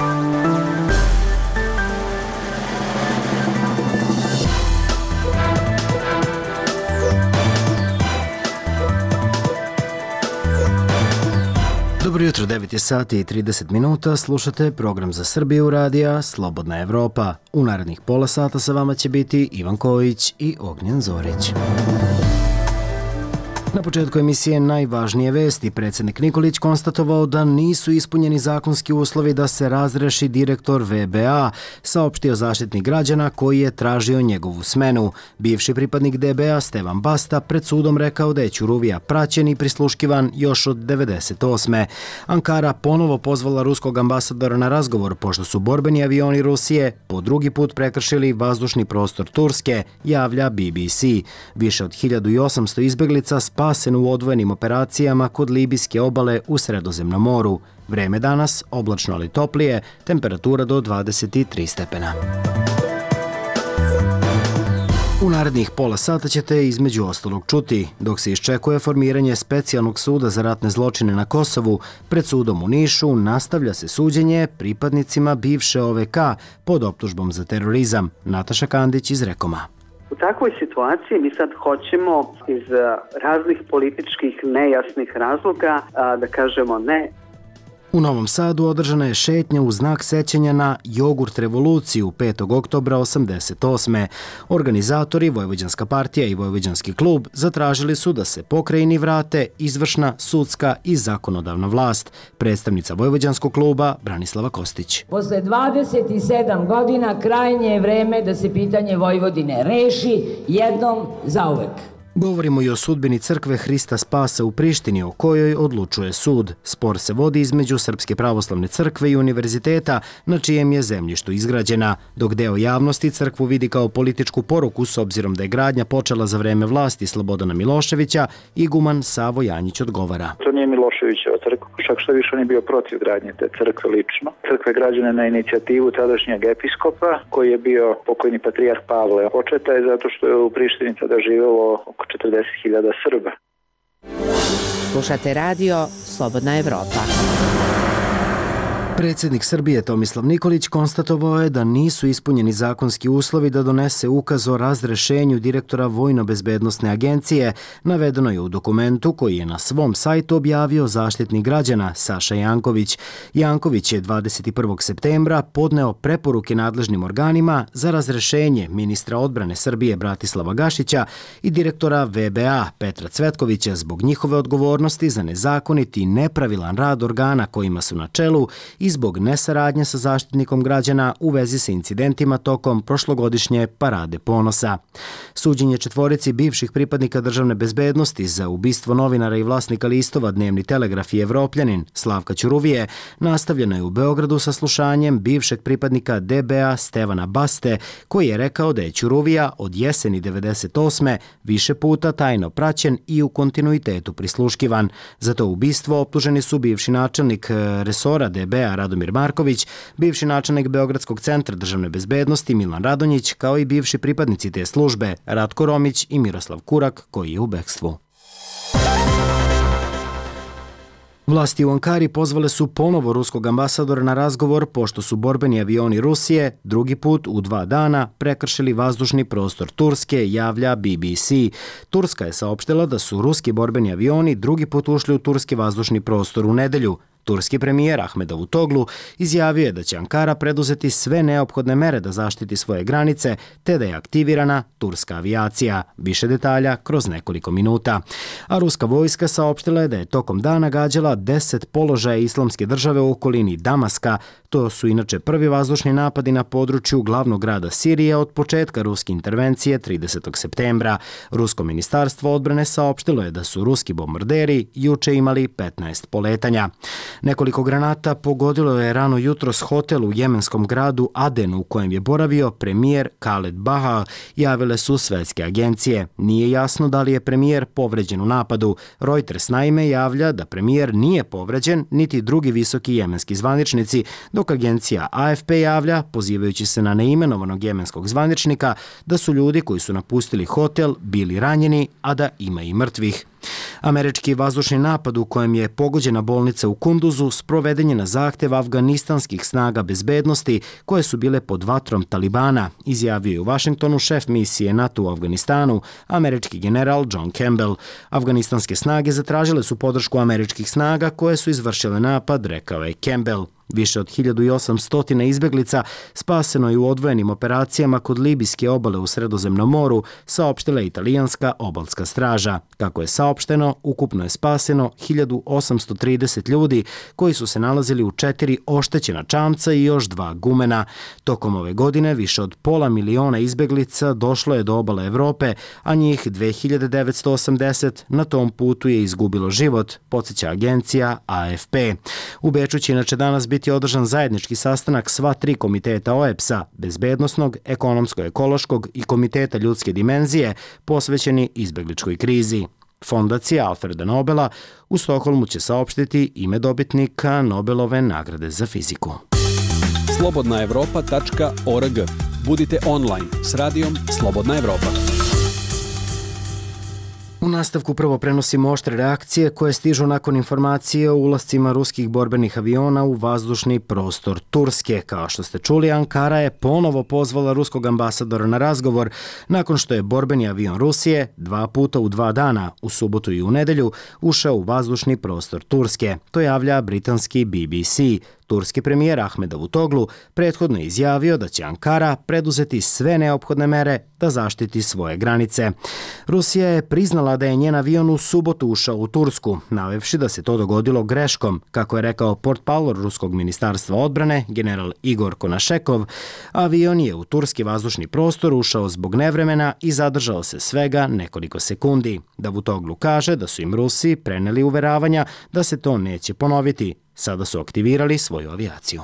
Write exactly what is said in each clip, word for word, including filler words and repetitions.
Dobro jutro, devet je sati i trideset minuta, slušate program za Srbiju radija Slobodna Evropa. U narednih pola sata sa vama će biti Ivan Kojić i Ognjen Zorić. Na početku emisije najvažnije vesti. Predsjednik Nikolić konstatovao da nisu ispunjeni zakonski uslovi da se razreši direktor V B A, saopštio Zaštitnik građana koji je tražio njegovu smenu. Bivši pripadnik D B A Stevan Basta pred sudom rekao da je Ćuruvija praćen i prisluškivan još od devedeset osme. Ankara ponovo pozvala ruskog ambasadora na razgovor pošto su borbeni avioni Rusije po drugi put prekršili vazdušni prostor Turske, javlja B B C. Više od hiljadu osamsto izbeglica spasen u odvojenim operacijama kod libijske obale u Sredozemnom moru. Vreme danas oblačno ali toplije, temperatura do dvadeset tri stepena. U narednih pola sata ćete između ostalog čuti, dok se iščekuje formiranje specijalnog suda za ratne zločine na Kosovu, pred sudom u Nišu nastavlja se suđenje pripadnicima bivše O V K pod optužbom za terorizam. Nataša Kandić iz Rekoma. U takvoj situaciji mi sad hoćemo iz raznih političkih nejasnih razloga da kažemo ne. U Novom Sadu održana je šetnja u znak sećanja na jogurt revoluciju petog oktobra osamdeset osme. Organizatori, Vojvođanska partija i Vojvođanski klub zatražili su da se pokrajini vrate izvršna, sudska i zakonodavna vlast. Predstavnica Vojvođanskog kluba Branislava Kostić. Posle dvadeset sedam godina krajnje je vreme da se pitanje Vojvodine reši jednom zauvek. Govorimo i o sudbini crkve Hrista Spasa u Prištini, o kojoj odlučuje sud. Spor se vodi između Srpske pravoslavne crkve i univerziteta, na čijem je zemljištu izgrađena, dok deo javnosti crkvu vidi kao političku poruku s obzirom da je gradnja počela za vreme vlasti Slobodana Miloševića, iguman Savo Janjić odgovara. To nije Miloševićeva crkva, čak što više on je bio protiv gradnje te crkve lično. Crkva je građena na inicijativu tadašnjeg episkopa, koji je bio pokojni patrijarh Pavle. Početa je zato što je u Prištini tada živelo oko četrdeset hiljada Srba. Slušate radio Slobodna Evropa. Predsjednik Srbije Tomislav Nikolić konstatovao je da nisu ispunjeni zakonski uslovi da donese ukaz o razrešenju direktora Vojno-bezbednosne agencije, navedeno je u dokumentu koji je na svom sajtu objavio Zaštitnik građana Saša Janković. Janković je dvadeset prvog septembra podneo preporuke nadležnim organima za razrešenje ministra odbrane Srbije Bratislava Gašića i direktora V B A Petra Cvetkovića zbog njihove odgovornosti za nezakonit i nepravilan rad organa kojima su na čelu i zbog nesaradnje sa Zaštitnikom građana u vezi sa incidentima tokom prošlogodišnje Parade ponosa. Suđenje četvorici bivših pripadnika državne bezbednosti za ubistvo novinara i vlasnika listova Dnevni telegraf i Evropljanin Slavka Ćuruvije nastavljeno je u Beogradu sa slušanjem bivšeg pripadnika D B A Stevana Baste, koji je rekao da je Ćuruvija od jeseni devedeset osme više puta tajno praćen i u kontinuitetu prisluškivan. Za to ubistvo optuženi su bivši načelnik resora D B A Radomir Marković, bivši načelnik Beogradskog centra državne bezbednosti Milan Radonjić, kao i bivši pripadnici te službe Ratko Romić i Miroslav Kurak, koji je u bekstvu. Vlasti u Ankari pozvale su ponovo ruskog ambasadora na razgovor pošto su borbeni avioni Rusije drugi put u dva dana prekršili vazdušni prostor Turske, javlja B B C. Turska je saopštila da su ruski borbeni avioni drugi put ušli u turski vazdušni prostor u nedelju. Turski premijer Ahmed Davutoglu izjavio je da će Ankara preduzeti sve neophodne mere da zaštiti svoje granice, te da je aktivirana turska avijacija. Više detalja kroz nekoliko minuta. A ruska vojska saopštila je da je tokom dana gađala deset položaja Islamske države u okolini Damaska. To su inače prvi vazdušni napadi na području glavnog grada Sirije od početka ruske intervencije tridesetog septembra. Rusko ministarstvo odbrane saopštilo je da su ruski bombarderi juče imali petnaest poletanja. Nekoliko granata pogodilo je rano jutros hotel u jemenskom gradu Adenu u kojem je boravio premijer Khaled Baha, javile su svetske agencije. Nije jasno da li je premijer povređen u napadu. Reuters naime javlja da premijer nije povređen niti drugi visoki jemenski zvaničnici, dok agencija A F P javlja, pozivajući se na neimenovanog jemenskog zvaničnika, da su ljudi koji su napustili hotel bili ranjeni, a da ima i mrtvih. Američki vazdušni napad u kojem je pogođena bolnica u Kunduzu sproveden je na zahtev afganistanskih snaga bezbednosti koje su bile pod vatrom Talibana, izjavio je u Vašingtonu šef misije NATO u Afganistanu, američki general John Campbell. Afganistanske snage zatražile su podršku američkih snaga koje su izvršile napad, rekao je Campbell. Više od hiljadu osamsto izbeglica spaseno je u odvojenim operacijama kod libijske obale u Sredozemnom moru, saopštila je italijanska obalska straža. Kako je saopšteno, ukupno je spaseno hiljadu osamsto trideset ljudi koji su se nalazili u četiri oštećena čamca i još dva gumena. Tokom ove godine više od pola miliona izbeglica došlo je do obale Evrope, a njih dve hiljade devetsto osamdeset na tom putu je izgubilo život, podsjeća agencija A F P. U Beču će inače danas biti biti održan zajednički sastanak sva tri komiteta O E B S-a, bezbednosnog, ekonomsko-ekološkog i komiteta ljudske dimenzije, posvećeni izbegličkoj krizi. Fondacija Alfreda Nobela u Stokholmu će saopštiti ime dobitnika Nobelove nagrade za fiziku. slobodna evropa tačka org. Budite online s radijom Slobodna Evropa. U nastavku prvo prenosimo oštre reakcije koje stižu nakon informacije o ulascima ruskih borbenih aviona u vazdušni prostor Turske. Kao što ste čuli, Ankara je ponovo pozvala ruskog ambasadora na razgovor nakon što je borbeni avion Rusije dva puta u dva dana, u subotu i u nedelju, ušao u vazdušni prostor Turske. To javlja britanski B B C. Turski premijer Ahmed Davutoglu prethodno je izjavio da će Ankara preduzeti sve neophodne mere da zaštiti svoje granice. Rusija je priznala da je njen avion u subotu ušao u Tursku, navevši da se to dogodilo greškom, kako je rekao portparol ruskog ministarstva odbrane, general Igor Konašekov. Avion je u turski vazdušni prostor ušao zbog nevremena i zadržao se svega nekoliko sekundi. Davutoglu kaže da su im Rusi preneli uveravanja da se to neće ponoviti. Sada su aktivirali svoju avijaciju.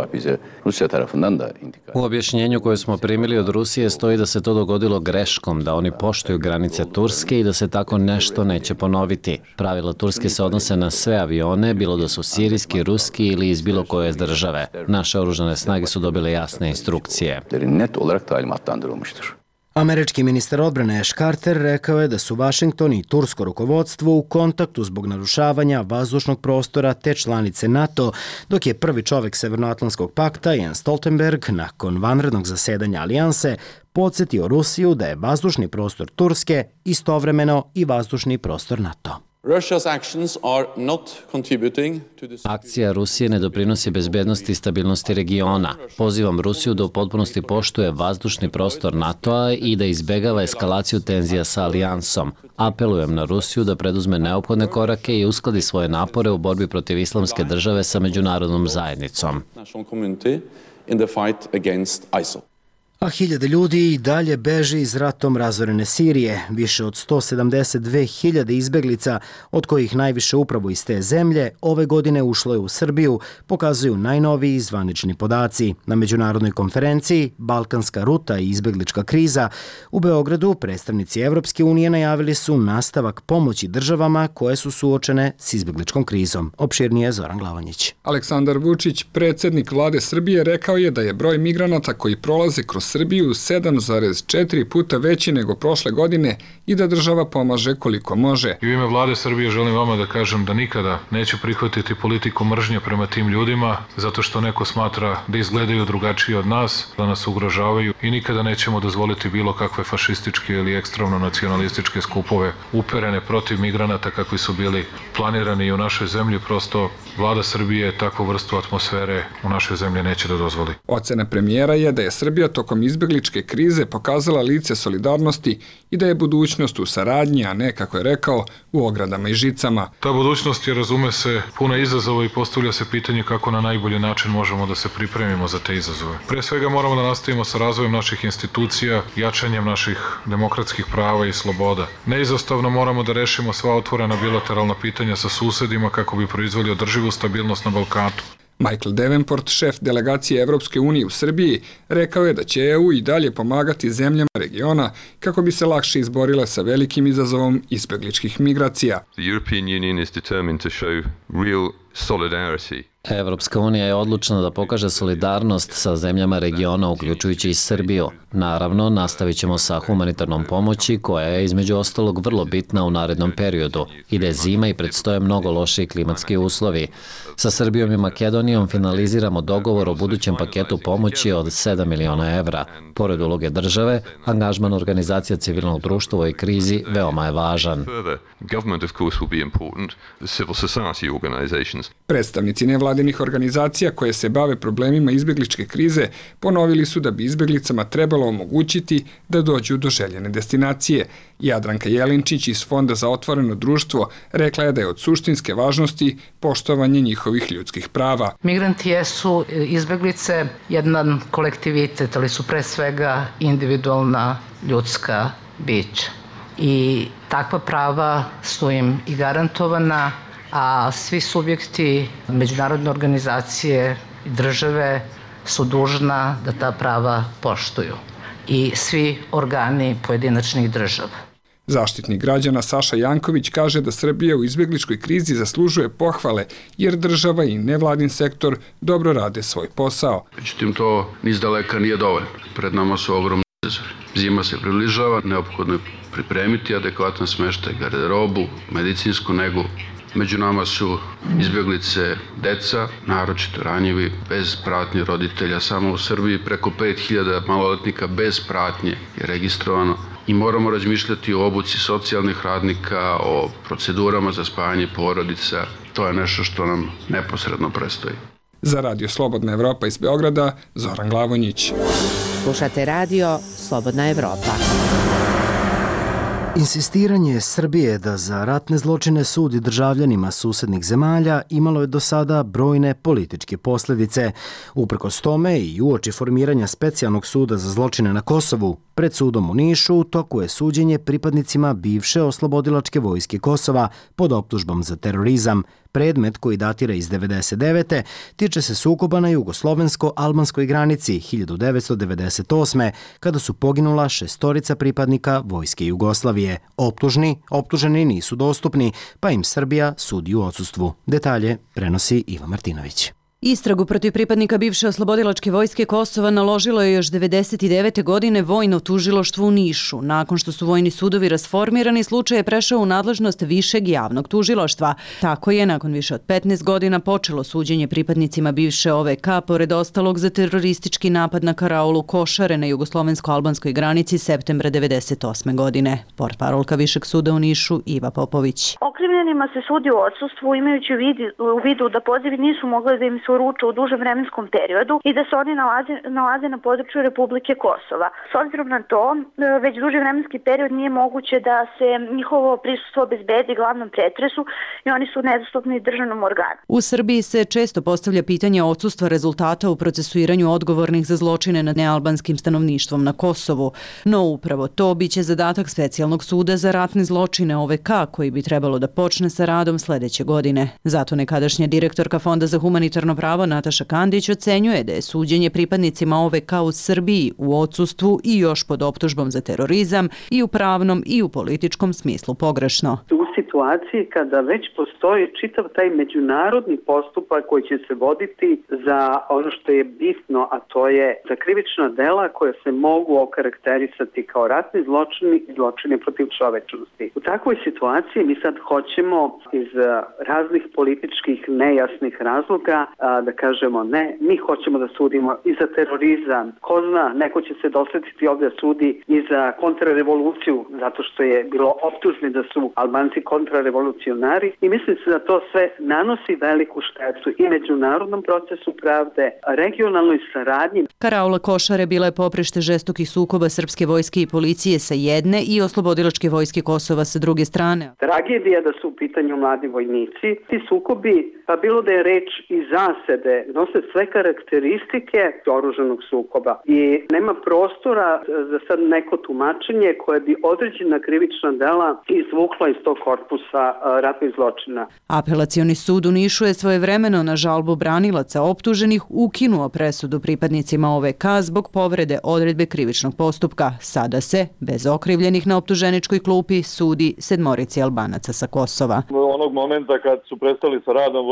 U objašnjenju koje smo primili od Rusije stoji da se to dogodilo greškom, da oni poštuju granice Turske i da se tako nešto neće ponoviti. Pravila Turske se odnose na sve avione, bilo da su sirijski, ruski ili iz bilo koje države. Naše oružane snage su dobile jasne instrukcije. Američki ministar odbrane Ash Carter rekao je da su Vašington i tursko rukovodstvo u kontaktu zbog narušavanja vazdušnog prostora te članice NATO, dok je prvi čovek Severnoatlantskog pakta Jens Stoltenberg nakon vanrednog zasedanja alijanse podsjetio Rusiju da je vazdušni prostor Turske istovremeno i vazdušni prostor NATO. Akcija Rusije ne doprinosi bezbednosti i stabilnosti regiona. Pozivam Rusiju da u potpunosti poštuje vazdušni prostor NATO-a i da izbegava eskalaciju tenzija sa alijansom. Apelujem na Rusiju da preduzme neophodne korake i uskladi svoje napore u borbi protiv islamske države sa međunarodnom zajednicom. A hiljade ljudi i dalje beže iz ratom razorene Sirije. Više od sto sedamdeset dve hiljade izbeglica, od kojih najviše upravo iz te zemlje, ove godine ušlo je u Srbiju, pokazuju najnoviji zvanični podaci. Na međunarodnoj konferenciji Balkanska ruta i izbeglička kriza u Beogradu predstavnici Evropske unije najavili su nastavak pomoći državama koje su suočene s izbegličkom krizom. Opširnije Zoran Glavanjić. Aleksandar Vučić, predsjednik vlade Srbije, rekao je da je broj migranata koji prolaze kroz Srbiju sedam zarez četiri puta veći nego prošle godine i da država pomaže koliko može. I u ime vlade Srbije želim vama da kažem da nikada neću prihvatiti politiku mržnje prema tim ljudima zato što neko smatra da izgledaju drugačije od nas, da nas ugrožavaju i nikada nećemo dozvoliti bilo kakve fašističke ili ekstremno nacionalističke skupove uperene protiv migranata kakvi su bili planirani i u našoj zemlji. Prosto vlada Srbije takvu vrstu atmosfere u našoj zemlji neće da dozvoli. Ocena premijera je da je Srbija tokom izbegličke krize pokazala lice solidarnosti i da je budućnost u saradnji, a ne, kako je rekao, u ogradama i žicama. Ta budućnost je, razume se, puna izazova i postavlja se pitanje kako na najbolji način možemo da se pripremimo za te izazove. Pre svega moramo da nastavimo sa razvojem naših institucija, jačanjem naših demokratskih prava i sloboda. Neizostavno moramo da rešimo sva otvorena bilateralna pitanja sa susedima kako bi proizveli održivu stabilnost na Balkanu. Michael Davenport, šef delegacije Evropske unije u Srbiji, rekao je da će E U i dalje pomagati zemljama regiona kako bi se lakše izborile sa velikim izazovom izbegličkih migracija. The European Union is determined to show real solidarity. Evropska unija je odlučna da pokaže solidarnost sa zemljama regiona, uključujući i Srbiju. Naravno, nastavit ćemo sa humanitarnom pomoći, koja je između ostalog vrlo bitna u narednom periodu. Ide zima i predstoje mnogo lošiji klimatski uslovi. Sa Srbijom i Makedonijom finaliziramo dogovor o budućem paketu pomoći od sedam miliona evra. Pored uloge države, angažman organizacija civilnog društva u ovoj krizi veoma je važan. Predstavnici nevladinih organizacija koje se bave problemima izbegličke krize ponovili su da bi izbeglicama trebalo omogućiti da dođu do željene destinacije. Jadranka Jelinčić iz Fonda za otvoreno društvo rekla je da je od suštinske važnosti poštovanje njihovih ljudskih prava. Migranti jesu izbeglice jedan kolektivitet, ali su pre svega individualna ljudska bića. I takva prava su im i garantovana, a svi subjekti međunarodne organizacije i države su dužna da ta prava poštuju i svi organi pojedinačnih država. Zaštitnik građana Saša Janković kaže da Srbija u izbegličkoj krizi zaslužuje pohvale jer država i nevladin sektor dobro rade svoj posao. Međutim, to niz daleka nije dovoljno. Pred nama su ogromni izazovi. Zima se približava, neophodno je pripremiti adekvatan smeštaj, garderobu, medicinsku negu. Među nama su izbjeglice deca, naročito ranjivi, bez pratnje roditelja. Samo u Srbiji preko pet hiljada maloletnika bez pratnje je registrovano. I moramo razmišljati o obuci socijalnih radnika, o procedurama za spajanje porodica. To je nešto što nam neposredno predstoji. Za Radio Slobodna Evropa iz Beograda, Zoran Glavonjić. Slušate Radio Slobodna Evropa. Insistiranje Srbije da za ratne zločine sudi državljanima susednih zemalja imalo je do sada brojne političke posljedice. Uprkos tome i uoči formiranja specijalnog suda za zločine na Kosovu, pred sudom u Nišu u toku je suđenje pripadnicima bivše oslobodilačke vojske Kosova pod optužbom za terorizam. Predmet koji datira iz devedeset devete tiče se sukoba na jugoslovensko-albanskoj granici hiljadu devetsto devedeset osme kada su poginula šestorica pripadnika vojske Jugoslavije. Optužni, optuženi nisu dostupni, pa im Srbija sudi u odsustvu. Detalje prenosi Iva Martinović. Istragu protiv pripadnika bivše oslobodilačke vojske Kosova naložilo je još devedeset devete. godine vojno tužilaštvo u Nišu. Nakon što su vojni sudovi rasformirani, slučaj je prešao u nadležnost višeg javnog tužilaštva. Tako je, nakon više od petnaest godina, počelo suđenje pripadnicima bivše O V K, pored ostalog za teroristički napad na karaulu Košare na jugoslovensko-albanskoj granici septembra devedeset osme. godine. Portparolka Višeg suda u Nišu Iva Popović. Okrivljenima se sudi u odsustvu imajući u vidu da pozivi nisu mogli da im se uruče u dužem vremenskom periodu i da se oni nalaze, nalaze na području Republike Kosova. S obzirom na to, već duži vremenski period nije moguće da se njihovo prisustvo obezbedi glavnom pretresu i oni su nedostupni državnom organu. U Srbiji se često postavlja pitanje odsustva rezultata u procesuiranju odgovornih za zločine nad nealbanskim stanovništvom na Kosovu. No upravo to biće zadatak specijalnog suda za ratne zločine O V K, koji bi trebalo da počne sa radom sledeće godine. Zato nekadašnja direktorka Fonda za humanitarno pravo Nataša Kandić ocenjuje da je suđenje pripadnicima O V K u Srbiji u odsustvu i još pod optužbom za terorizam i u pravnom i u političkom smislu pogrešno. U situaciji kada već postoji čitav taj međunarodni postupak koji će se voditi za ono što je bitno, a to je za krivična dela koje se mogu okarakterisati kao ratni zločini i zločini protiv čovečnosti. U takvoj situaciji mi sad hoćemo iz raznih političkih nejasnih razloga da kažemo ne, mi hoćemo da sudimo i za terorizam. Ko zna, neko će se dosetiti ovdje sudi i za kontrarevoluciju, zato što je bilo optužni da su Albanci kontrarevolucionari i mislim se da to sve nanosi veliku štetu i međunarodnom procesu pravde, regionalnoj saradnji. Karaula Košare bila je poprište žestokih sukoba srpske vojske i policije sa jedne i oslobodilačke vojske Kosova sa druge strane. Tragedija da su u pitanju mladi vojnici. Ti sukobi, pa bilo da je reč i zasede, nose sve karakteristike oružanog sukoba i nema prostora za sad neko tumačenje koje bi određena krivična dela izvukla iz tog korpusa ratnih zločina. Apelacioni sud u Nišu je svojevremeno na žalbu branilaca optuženih ukinuo presudu pripadnicima O V K zbog povrede odredbe krivičnog postupka. Sada se, bez okrivljenih na optuženičkoj klupi, sudi sedmorici Albanaca sa Kosova. Onog momenta kad su prestali sa radom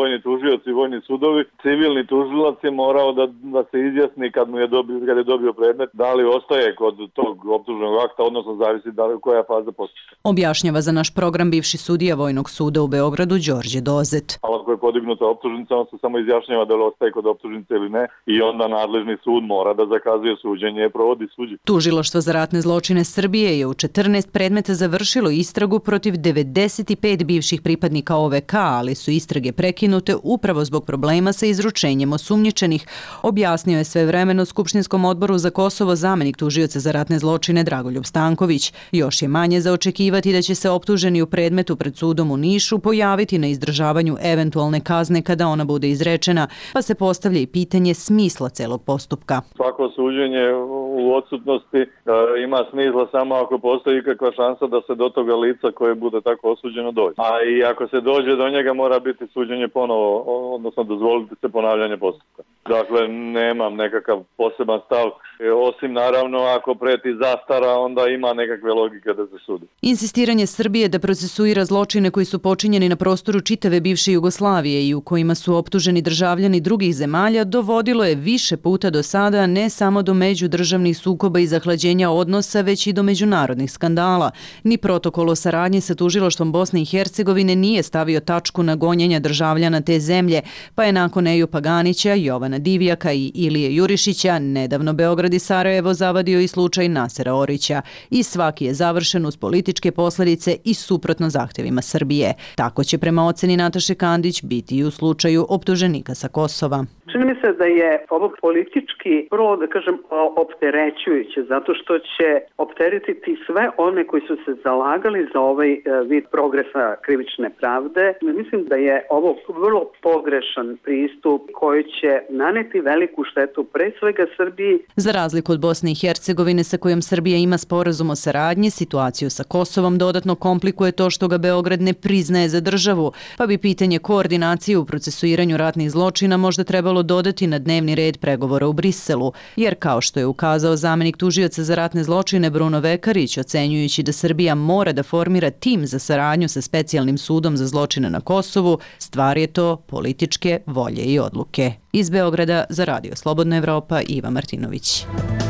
vojni tužioci i vojni sudovi. Civilni tužilac je morao da, da se izjasni kad mu je dobio, kad je dobio predmet, da li ostaje kod tog optužnog akta, odnosno zavisi da li koja faza postupka. Objašnjava za naš program bivši sudija Vojnog suda u Beogradu Đorđe Dozet. A ako je podignuta optužnica, on se samo izjašnjava da li ostaje kod optužnice ili ne i onda nadležni sud mora da zakazuje suđenje i provodi suđenje. Tužilaštvo za ratne zločine Srbije je u četrnaest predmeta završilo istragu protiv devedeset pet bivših pripadnika O V K, ali su istrage prekinute upravo zbog problema sa izručenjem osumnjičenih, objasnio je svevremeno Skupštinskom odboru za Kosovo zamenik tužioca za ratne zločine Dragoljub Stanković. Još je manje za očekivati da će se optuženi u predmetu pred sudom u Nišu pojaviti na izdržavanju eventualne kazne kada ona bude izrečena, pa se postavlja i pitanje smisla celog postupka. Svako suđenje u odsutnosti e, ima smisla samo ako postoji ikakva šansa da se do toga lica koje bude tako osuđeno dođe. A i ako se dođe do njega mora biti suđenje ponovo, odnosno dozvoliti se ponavljanje postupka. Dakle, nemam nekakav poseban stav, e, osim naravno ako preti zastara, onda ima nekakve logike da se sudi. Insistiranje Srbije da procesuira zločine koji su počinjeni na prostoru čitave bivše Jugoslavije i u kojima su optuženi državljani drugih zemalja dovodilo je više puta do sada ne samo do međudržavnih sukoba i zahlađenja odnosa, već i do međunarodnih skandala. Ni protokol o saradnji sa tužilaštvom Bosne i Hercegovine nije stavio tačku na gonjenja državljana te zemlje, pa je nakon Eju Paganića, Jovana Divjaka i Ilije Jurišića nedavno Beograd i Sarajevo zavadio i slučaj Nasera Orića i svaki je završen uz političke posledice i suprotno zahtevima Srbije. Tako će prema oceni Nataše Kandić biti i u slučaju optuženika sa Kosova. Čini mi se da je ovo politički prvo, da kažem, opterećujuće, zato što će opteretiti sve one koji su se zalagali za ovaj vid progresa krivične pravde. Mislim da je ovo vrlo pogrešan pristup koji će naneti veliku štetu pre svega Srbiji. Za razliku od Bosne i Hercegovine sa kojom Srbija ima sporazum o saradnji, situaciju sa Kosovom dodatno komplikuje to što ga Beograd ne priznaje za državu, pa bi pitanje koordinacije u procesuiranju ratnih zločina možda trebalo dodati na dnevni red pregovora u Briselu, jer kao što je ukazao zamenik tužioca za ratne zločine Bruno Vekarić, ocenjujući da Srbija mora da formira tim za saradnju sa specijalnim sudom za zločine na Kosovu, stvar je to političke volje i odluke. Iz Beograda za Radio Slobodna Evropa, Iva Martinović.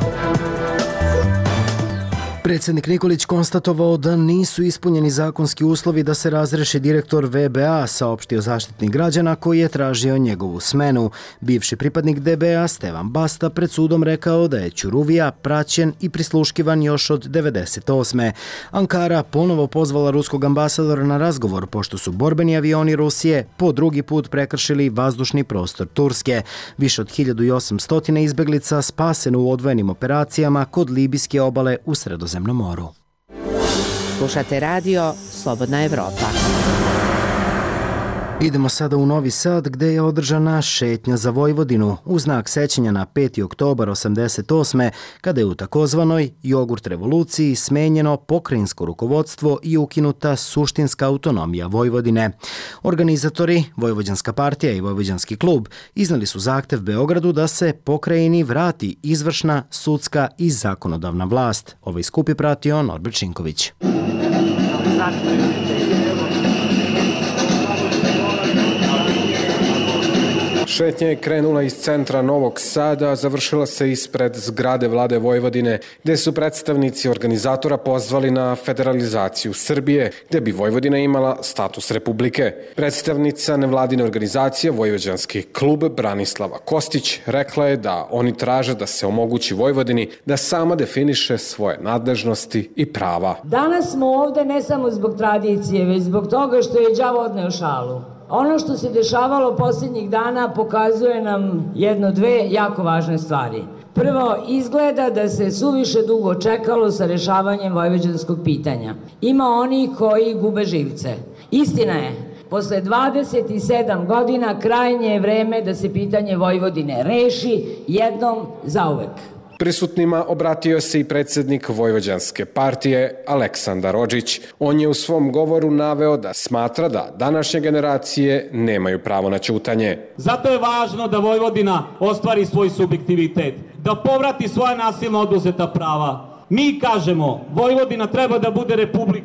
Predsjednik Nikolić konstatovao da nisu ispunjeni zakonski uslovi da se razreši direktor V B A, saopštio Zaštitnik građana koji je tražio njegovu smenu. Bivši pripadnik D B A Stevan Basta pred sudom rekao da je Ćuruvija praćen i prisluškivan još od devedeset osme. Ankara ponovo pozvala ruskog ambasadora na razgovor pošto su borbeni avioni Rusije po drugi put prekršili vazdušni prostor Turske. Više od hiljadu osamsto izbeglica spaseno u odvojenim operacijama kod libijske obale u Sredozemnom moru. Slušate radio Slobodna Evropa. Idemo sada u Novi Sad gde je održana šetnja za Vojvodinu u znak sećanja na peti oktobar osamdeset osme kada je u takozvanoj jogurt revoluciji smenjeno pokrajinsko rukovodstvo i ukinuta suštinska autonomija Vojvodine. Organizatori, Vojvođanska partija i Vojvođanski klub, iznali su zahtev Beogradu da se pokrajini vrati izvršna, sudska i zakonodavna vlast. Ovaj skup je pratio Norbert Šinković. Šetnja je krenula iz centra Novog Sada, završila se ispred zgrade Vlade Vojvodine, gde su predstavnici organizatora pozvali na federalizaciju Srbije, gde bi Vojvodina imala status republike. Predstavnica nevladine organizacije Vojvođanski klub Branislava Kostić rekla je da oni traže da se omogući Vojvodini da sama definiše svoje nadležnosti i prava. Danas smo ovde ne samo zbog tradicije, već zbog toga što je đavo odneo šalu. Ono što se dešavalo posljednjih dana pokazuje nam jedno, dve jako važne stvari. Prvo, izgleda da se suviše dugo čekalo sa rešavanjem vojvođanskog pitanja. Ima oni koji gube živce. Istina je, posle dvadeset sedam godina krajnje je vreme da se pitanje Vojvodine reši jednom zauvek. Prisutnima obratio se i predsjednik Vojvođanske partije Aleksandar Odžić. On je u svom govoru naveo da smatra da današnje generacije nemaju pravo na ćutanje. Zato je važno da Vojvodina ostvari svoj subjektivitet, da povrati svoja nasilno oduzeta prava. Mi kažemo, Vojvodina treba da bude republika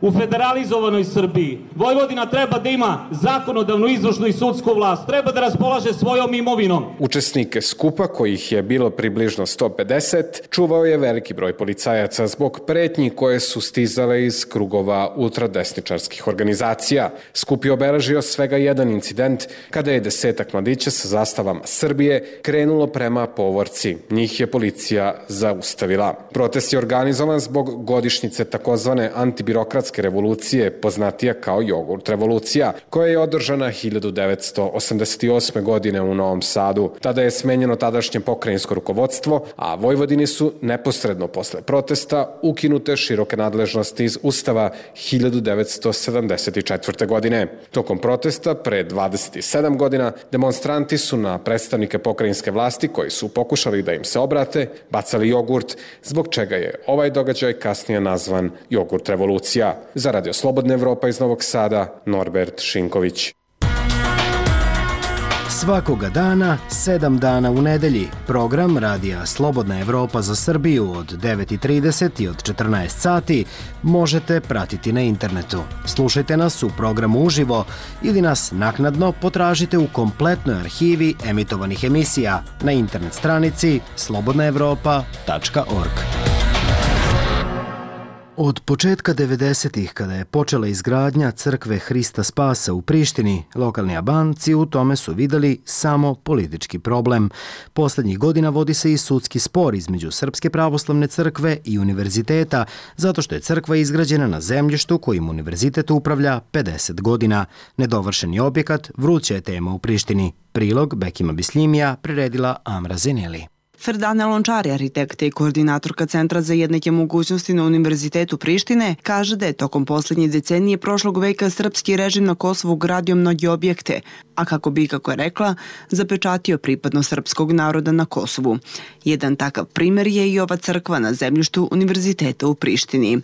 u federalizovanoj Srbiji. Vojvodina treba da ima zakonodavnu, izvršnu i sudsku vlast. Treba da raspolaže svojom imovinom. Učesnike skupa, kojih je bilo približno sto pedeset, čuvao je veliki broj policajaca zbog pretnji koje su stizale iz krugova ultradesničarskih organizacija. Skup je obeležio svega jedan incident kada je desetak mladića sa zastavama Srbije krenulo prema povorci. Njih je policija zaustavila. Protest je organizovan zbog godišnjice takozvane antibirokratske revolucije, poznatija kao jogurt revolucija, koja je održana hiljadu devetsto osamdeset osme. godine u Novom Sadu. Tada je smenjeno tadašnje pokrajinsko rukovodstvo, a Vojvodini su neposredno posle protesta ukinute široke nadležnosti iz Ustava hiljadu devetsto sedamdeset četvrte. godine. Tokom protesta pre dvadeset sedam godina demonstranti su na predstavnike pokrajinske vlasti koji su pokušali da im se obrate, bacali jogurt, zbog čega je ovaj događaj kasnije nazvan jogurt revolucija. Za Radio Slobodna Evropa iz Novog Sada, Norbert Šinković. Svakoga dana, sedam dana u nedelji, program Radija Slobodna Evropa za Srbiju od devet i trideset i od četrnaest sati možete pratiti na internetu. Slušajte nas u programu uživo ili nas naknadno potražite u kompletnoj arhivi emitovanih emisija na internet stranici slobodna evropa tačka org. Od početka devedesetih, kada je počela izgradnja crkve Hrista Spasa u Prištini, lokalni Albanci u tome su videli samo politički problem. Poslednjih godina vodi se i sudski spor između Srpske pravoslavne crkve i univerziteta, zato što je crkva izgrađena na zemljištu kojim univerzitet upravlja pedeset godina. Nedovršeni objekat vruća je tema u Prištini. Prilog Bekima Bisljimija priredila Amra Zeneli. Ferdana Lončari, arhitekta i koordinatorka Centra za jednake mogućnosti na Univerzitetu Prištine, kaže da je tokom poslednje decenije prošlog veka srpski režim na Kosovu gradio mnogi objekte, a kako bi, kako je rekla, zapečatio pripadnost srpskog naroda na Kosovu. Jedan takav primer je i ova crkva na zemljištu Univerziteta u Prištini.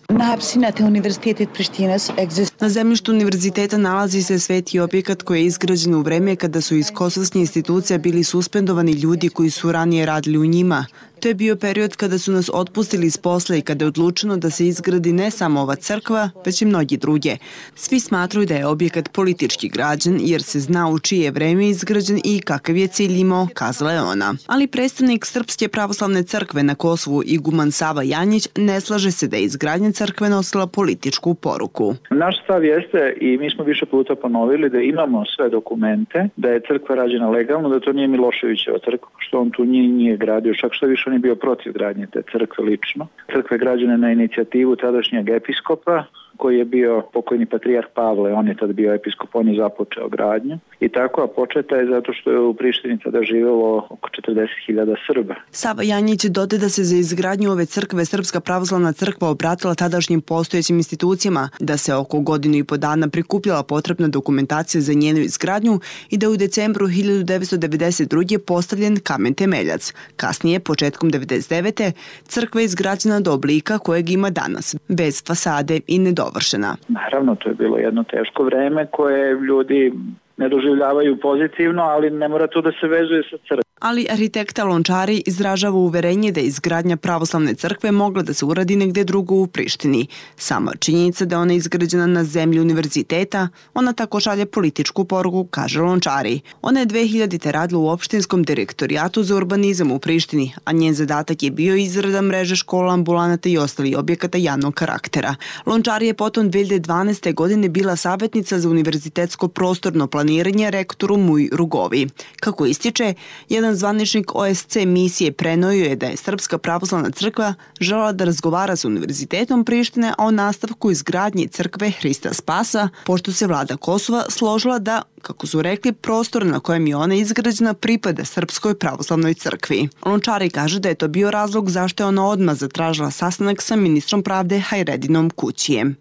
Na zemljištu univerziteta nalazi se sveti objekat koji je izgrađen u vreme kada su iz kosovskih institucija bili suspendovani ljudi koji su ranije radili u njima. To je bio period kada su nas otpustili iz posla i kada je odlučeno da se izgradi ne samo ova crkva, već i mnogi druge. Svi smatruju da je objekat politički građen jer se zna u čije vreme izgrađen i kakav je cilj imao, kazala je ona. Ali predstavnik Srpske pravoslavne crkve na Kosovu, iguman Sava Janjić, ne slaže se da je izgradnja crkve nosila političku poruku. Naš stav jeste, i mi smo više puta ponovili, da imamo sve dokumente, da je crkva rađena legalno, da to nije Miloševićeva crkva, što on tu nije, nije gradio, čak što više on je bio protiv gradnje te crkve lično. Crkve građene na inicijativu tadašnjeg episkopa, koji je bio pokojni patrijarh Pavle, on je tad bio episkop, on je započeo gradnju. I tako, a početa je zato što je u Prištini tada živelo oko četrdeset hiljada Srba. Sava Janjić dodaje da se za izgradnju ove crkve Srpska pravoslavna crkva obratila tadašnjim postojećim institucijama, da se oko godinu i po dana prikupljala potrebna dokumentacija za njenu izgradnju i da u decembru hiljadu devetsto devedeset druge postavljen kamen temeljac. Kasnije, početkom devedeset devete crkva je izgrađena do oblika kojeg ima danas, bez fasade i nedovršena. Naravno, to je bilo jedno teško vreme koje ljudi ne doživljavaju pozitivno, ali ne mora to da se vezuje sa crkvom. Ali arhitekta Lončari izražava uverenje da je izgradnja pravoslavne crkve mogla da se uradi negde drugo u Prištini. Sama činjenica da ona je izgrađena na zemlji univerziteta, ona tako šalje političku poruku, kaže Lončari. Ona je dve hiljadite radila u opštinskom direktorijatu za urbanizam u Prištini, a njen zadatak je bio izrada mreže škola, ambulanata i ostalih objekata javnog karaktera. Lončari je potom dve hiljade dvanaeste. godine bila savjetnica za univerzitetsko prostorno planiranje rektoru Muj Rugovi. Kako ističe, jedan zvaničnik O S C misije prenojio je da je Srpska pravoslavna crkva želela da razgovara sa Univerzitetom Prištine o nastavku izgradnje crkve Hrista Spasa, pošto se vlada Kosova složila da, kako su rekli, prostor na kojem je ona izgrađena pripada Srpskoj pravoslavnoj crkvi. Lončari kaže da je to bio razlog zašto je ona odmah zatražila sastanak sa ministrom pravde Hajredinom Kućijem.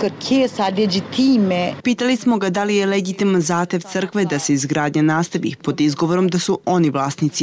Pitali smo ga da li je legitiman zahtev crkve da se izgradnja nastavi pod izgovorom da su oni vlasnici.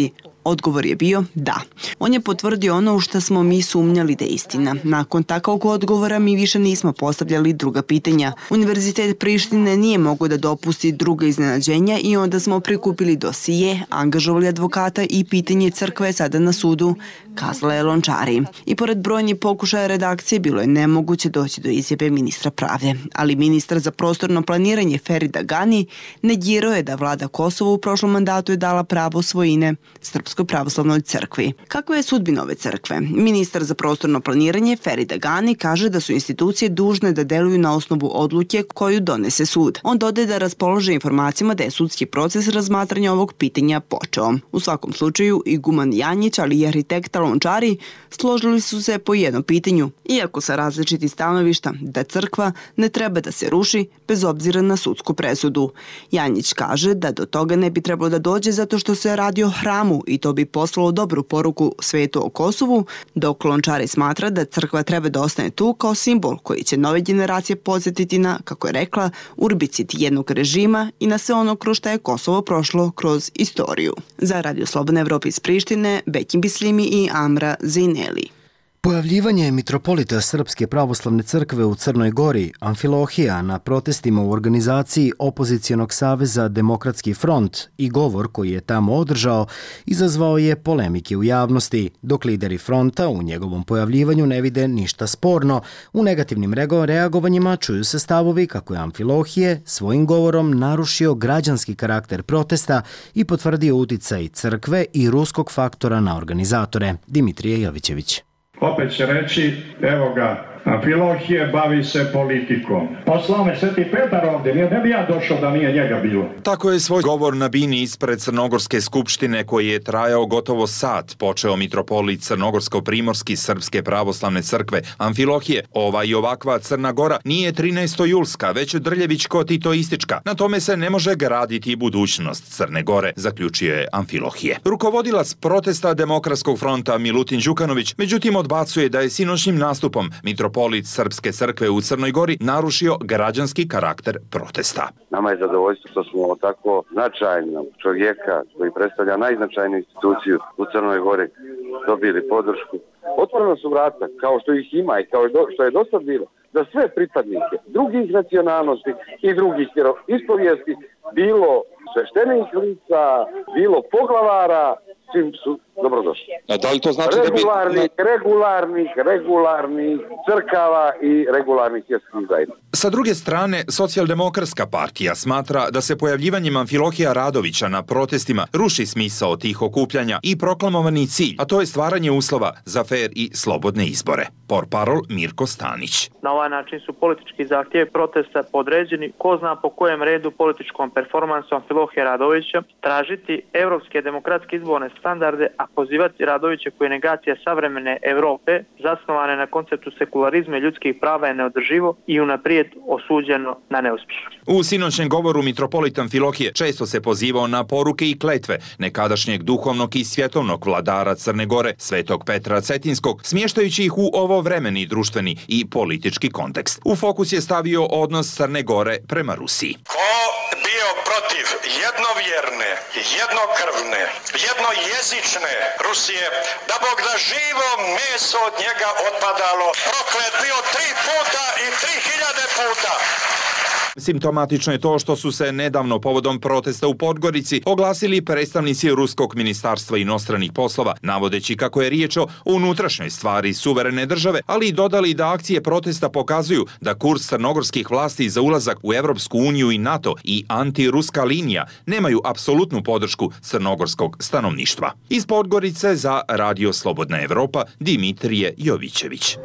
Odgovor je bio da. On je potvrdio ono u što smo mi sumnjali da je istina. Nakon takvog odgovora mi više nismo postavljali druga pitanja. Univerzitet Prištine nije mogao da dopusti druga iznenađenja i onda smo prikupili dosije, angažovali advokata i pitanje crkve sada na sudu, kazala je Lončari. I pored brojnih pokušaja redakcije bilo je nemoguće doći do izjave ministra pravde. Ali ministar za prostorno planiranje Ferida Gani negirao je da vlada Kosova u prošlom mandatu je dala pravo svojine Srpskoj pravoslavnoj crkvi. Kakva je sudbina ove crkve? Ministar za prostorno planiranje Ferida Gani kaže da su institucije dužne da deluju na osnovu odluke koju donese sud. On dodaje da raspolože informacijama da je sudski proces razmatranja ovog pitanja počeo. U svakom slučaju, iguman Janjić, ali i arhitekta Lončari složili su se po jednom pitanju, iako sa različitih stanovišta, da crkva ne treba da se ruši bez obzira na sudsku presudu. Janjić kaže da do toga ne bi trebalo da dođe zato što se radi o hramu i to bi poslalo dobru poruku svetu o Kosovu, dok Lončari smatra da crkva treba da ostane tu kao simbol koji će nove generacije podsjetiti na, kako je rekla, urbicid jednog režima i na sve ono kroz što je Kosovo prošlo kroz istoriju. Za Radio Slobodna Evropa iz Prištine, Bekim Bislimi i Amra Zejneli. Pojavljivanje mitropolita Srpske pravoslavne crkve u Crnoj Gori, Amfilohija, na protestima u organizaciji Opozicionog saveza Demokratski front i govor koji je tamo održao, izazvao je polemike u javnosti, dok lideri fronta u njegovom pojavljivanju ne vide ništa sporno. U negativnim reagovanjima čuju se stavovi kako je Amfilohije svojim govorom narušio građanski karakter protesta i potvrdio uticaj crkve i ruskog faktora na organizatore. Dimitrije Jovićević. Opet će reći, evo ga, Amfilohije bavi se politikom. Poslao me Sveti Petar ovdje, ne bi ja došao da nije njega bilo. Tako je svoj govor na bini ispred Crnogorske skupštine, koji je trajao gotovo sat, počeo mitropolit Crnogorsko-primorski Srpske pravoslavne crkve Amfilohije. Ova i ovakva Crna Gora nije trinaestojulska, već drljevičko-titoistička. Na tome se ne može graditi budućnost Crne Gore, zaključio je Amfilohije. Rukovodilac protesta Demokratskog fronta Milutin Đukanović, međutim, odbacuje da je sinoćnim nastupom mitropolit Mitropolit Srpske crkve u Crnoj Gori narušio građanski karakter protesta. Nama je zadovoljstvo što smo od tako značajnog čovjeka koji predstavlja najznačajniju instituciju u Crnoj Gori dobili podršku. Otvoreno su vrata, kao što ih ima i kao što je dosad bilo, da sve pripadnike drugih nacionalnosti i drugih ispovijesti, bilo sveštenih lica, bilo poglavara, svim su dobrodošli. A da li to znači regularnih, da bi... regularnih, regularnih crkava i regularnih vjerskih zajednica. Sa druge strane, Socijaldemokratska partija smatra da se pojavljivanjem Amfilohija Radovića na protestima ruši smisao tih okupljanja i proklamovani cilj, a to je stvaranje uslova za fer i slobodne izbore. Portparol Mirko Stanić. Na ovaj način su politički zahtjevi protesta podređeni, ko zna po kojem redu političkom performansu Amfilohija Radovića, tražiti evropske demokratske izborne standarde, a pozivati Radovića koji je negacija savremene Evrope, zasnovane na konceptu sekularizma i ljudskih prava, je neodrživo i unaprijed osuđeno na neuspjeh. U sinoćnem govoru mitropolit Amfilohije često se pozivao na poruke i kletve nekadašnjeg duhovnog i svjetovnog vladara Crne Gore, Svetog Petra Cetinskog, smještajući ih u ovovremeni društveni i politički kontekst. U fokus je stavio odnos Crne Gore prema Rusiji. Ko bio protiv jednovjerne, jednokrvne, jednojezične Rusije, da Bog da živo meso od njega otpadalo, proklet bio tri puta i tri hiljade puta. Simptomatično je to što su se nedavno povodom protesta u Podgorici oglasili predstavnici Ruskog ministarstva inostranih poslova, navodeći kako je riječ o unutrašnjoj stvari suverene države, ali i dodali da akcije protesta pokazuju da kurs crnogorskih vlasti za ulazak u Evropsku uniju i NATO i antiruska linija nemaju apsolutnu podršku crnogorskog stanovništva. Iz Podgorice za Radio Slobodna Evropa, Dimitrije Jovićević.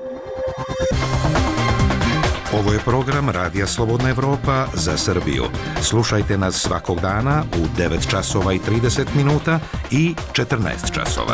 Ovo je program Radija Slobodna Evropa za Srbiju. Slušajte nas svakog dana u devet časova i trideset minuta i četrnaest časova.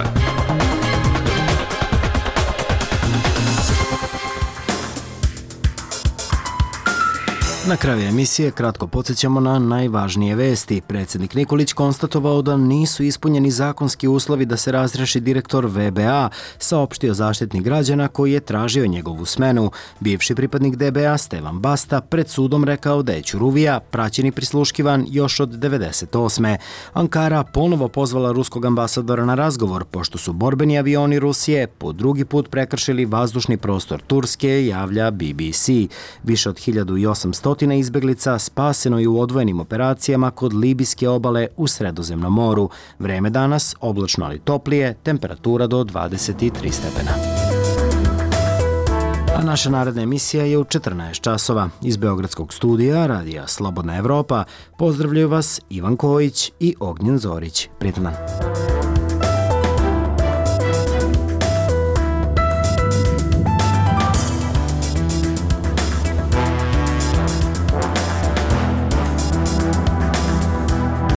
Na kraju emisije kratko podsjećamo na najvažnije vesti. Predsjednik Nikolić konstatovao da nisu ispunjeni zakonski uslovi da se razreši direktor V B A, saopštio Zaštitnik građana koji je tražio njegovu smenu. Bivši pripadnik D B A Stevan Basta pred sudom rekao da je Ćuruvija praćen i prisluškivan još od devedeset osme. Ankara ponovo pozvala ruskog ambasadora na razgovor, pošto su borbeni avioni Rusije po drugi put prekršili vazdušni prostor Turske, javlja B B C. Više od hiljadu osamsto izbeglica spaseno je u odvojenim operacijama kod libijske obale u Sredozemnom moru. Vreme danas oblačno ali toplije, temperatura do dvadeset tri stepena. A naša naredna emisija je u četrnaest časova. Iz Beogradskog studija Radija Slobodna Evropa pozdravljaju vas Ivan Kojić i Ognjen Zorić. Prijetan dan.